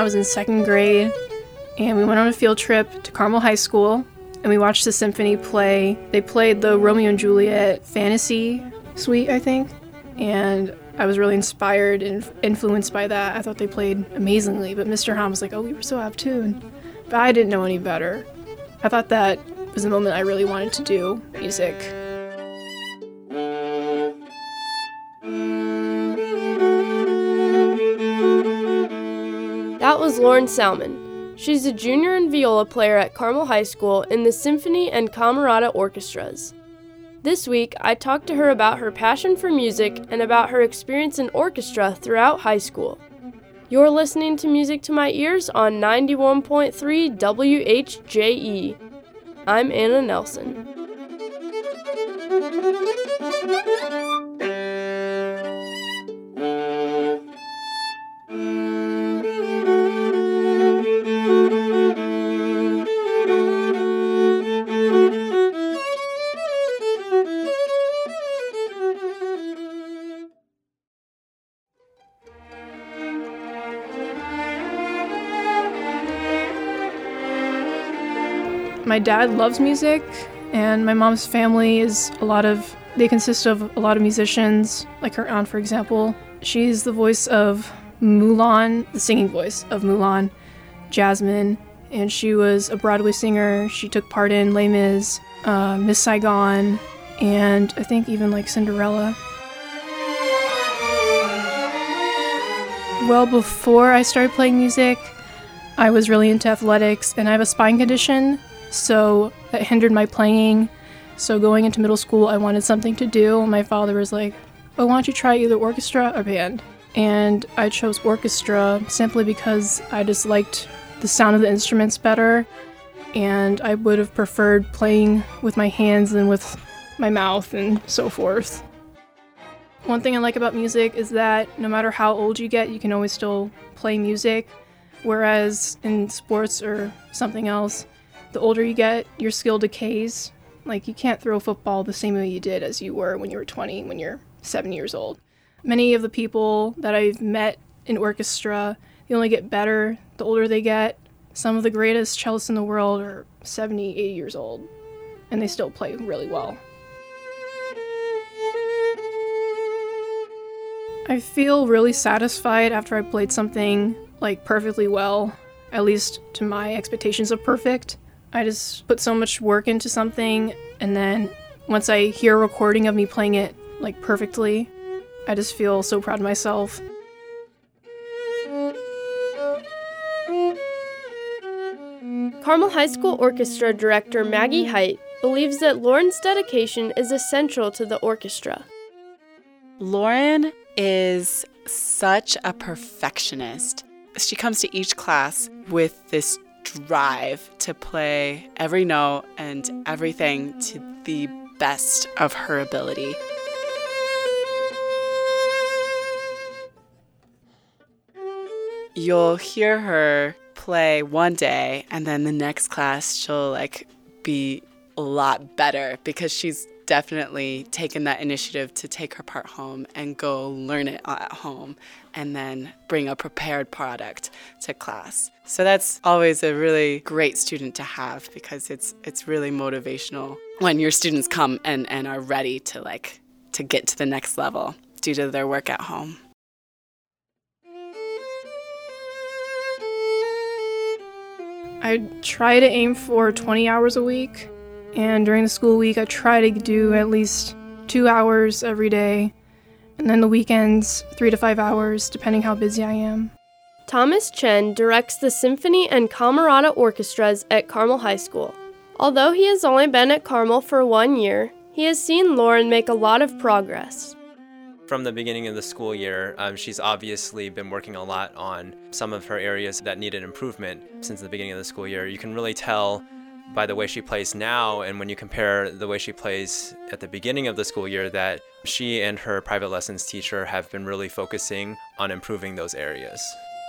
was in second grade, and we went on a field trip to Carmel High School, and we watched the symphony play. They played the Romeo and Juliet Fantasy Suite, I think, and I was really inspired and influenced by that. I thought they played amazingly, but Mr. Hahn was like, oh, we were so out of tune. But I didn't know any better. I thought that was the moment I really wanted to do music. That was Lauren Salmon. She's a junior and viola player at Carmel High School in the Symphony and Camerata orchestras. This week, I talked to her about her passion for music and about her experience in orchestra throughout high school. You're listening to Music to My Ears on 91.3 WHJE. I'm Anna Nelson. My dad loves music, and my mom's family they consist of a lot of musicians, like her aunt, for example. She's the voice of Mulan, the singing voice of Mulan, Jasmine, and she was a Broadway singer. She took part in Les Mis, Miss Saigon, and I think even like Cinderella. Well, before I started playing music, I was really into athletics, and I have a spine condition, so that hindered my playing. So going into middle school, I wanted something to do. My father was like, oh, why don't you try either orchestra or band? And I chose orchestra simply because I just liked the sound of the instruments better, and I would have preferred playing with my hands than with my mouth and so forth. One thing I like about music is that no matter how old you get, you can always still play music, whereas in sports or something else, the older you get, your skill decays. Like, you can't throw a football the same way you did as you were when you were 20, when you're 7 years old. Many of the people that I've met in orchestra, they only get better the older they get. Some of the greatest cellists in the world are 70, 80 years old, and they still play really well. I feel really satisfied after I played something, like, perfectly well, at least to my expectations of perfect. I just put so much work into something, and then once I hear a recording of me playing it, like, perfectly, I just feel so proud of myself. Carmel High School Orchestra Director Maggie Height believes that Lauren's dedication is essential to the orchestra. Lauren is such a perfectionist. She comes to each class with this drive to play every note and everything to the best of her ability. You'll hear her play one day, and then the next class she'll be a lot better because she's definitely taken that initiative to take her part home and go learn it at home and then bring a prepared product to class. So that's always a really great student to have because it's really motivational when your students come and are ready to get to the next level due to their work at home. I try to aim for 20 hours a week. And during the school week, I try to do at least 2 hours every day. And then the weekends, 3 to 5 hours, depending how busy I am. Thomas Chen directs the Symphony and Camerata orchestras at Carmel High School. Although he has only been at Carmel for 1 year, he has seen Lauren make a lot of progress. From the beginning of the school year, she's obviously been working a lot on some of her areas that needed improvement since the beginning of the school year. You can really tell by the way she plays now, and when you compare the way she plays at the beginning of the school year, that she and her private lessons teacher have been really focusing on improving those areas.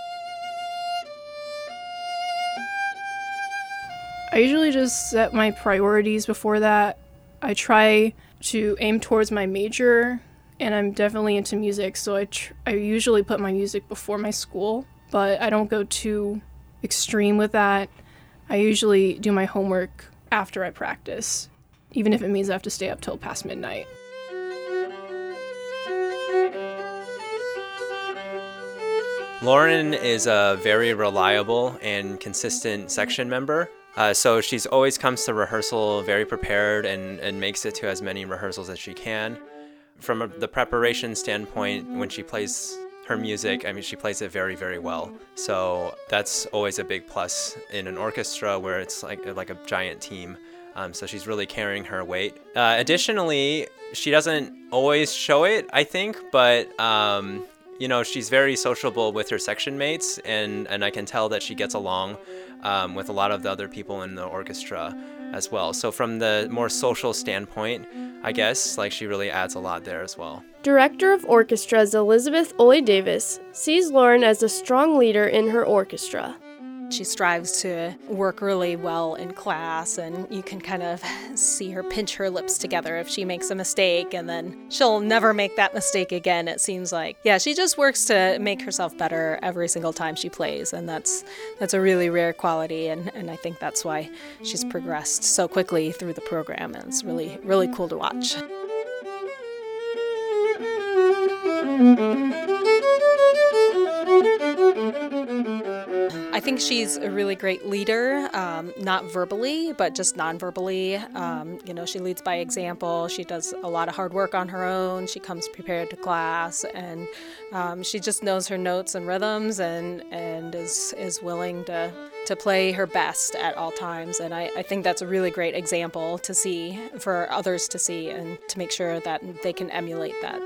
I usually just set my priorities before that. I try to aim towards my major, and I'm definitely into music, so I usually put my music before my school. but I don't go too extreme with that. I usually do my homework after I practice, even if it means I have to stay up till past midnight. Lauren is a very reliable and consistent section member. So she's always comes to rehearsal very prepared and makes it to as many rehearsals as she can. From the preparation standpoint, when she plays her music, I mean, she plays it very, very well. So that's always a big plus in an orchestra where it's like a giant team. So she's really carrying her weight. Additionally, she doesn't always show it, I think, but she's very sociable with her section mates, and I can tell that she gets along with a lot of the other people in the orchestra as well. So from the more social standpoint, I guess, she really adds a lot there as well. Director of Orchestras Elizabeth Ole Davis sees Lauren as a strong leader in her orchestra. She strives to work really well in class, and you can kind of see her pinch her lips together if she makes a mistake, and then she'll never make that mistake again, it seems like. Yeah, she just works to make herself better every single time she plays, and that's a really rare quality, and I think that's why she's progressed so quickly through the program, and it's really, really cool to watch. I think she's a really great leader, not verbally, but just non-verbally. She leads by example. She does a lot of hard work on her own. She comes prepared to class, and she just knows her notes and rhythms, and is willing to play her best at all times. And I think that's a really great example to see, for others to see, and to make sure that they can emulate that.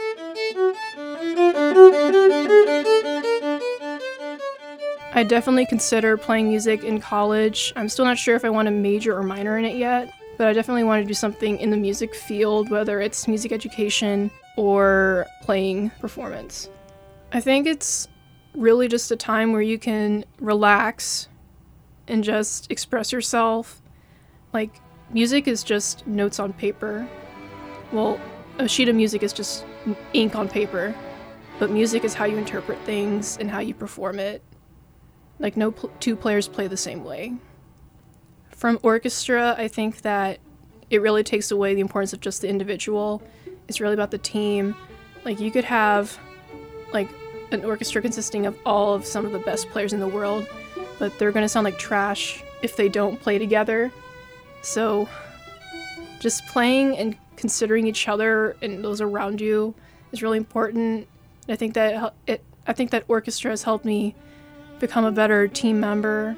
I definitely consider playing music in college. I'm still not sure if I want to major or minor in it yet, but I definitely want to do something in the music field, whether it's music education or playing performance. I think it's really just a time where you can relax and just express yourself. Music is just notes on paper. Well, a sheet of music is just ink on paper, but music is how you interpret things and how you perform it. No two players play the same way. From orchestra, I think that it really takes away the importance of just the individual. It's really about the team. You could have an orchestra consisting of all of some of the best players in the world, but they're going to sound like trash if they don't play together. So just playing and considering each other and those around you is really important. I think that orchestra has helped me become a better team member.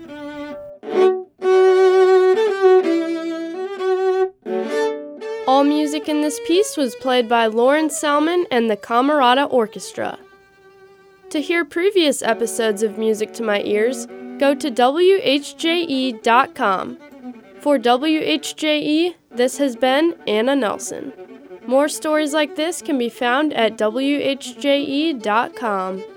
All music in this piece was played by Lauren Salmon and the Camerata Orchestra. To hear previous episodes of Music to My Ears, go to WHJE.com. For WHJE, this has been Anna Nelson. More stories like this can be found at WHJE.com.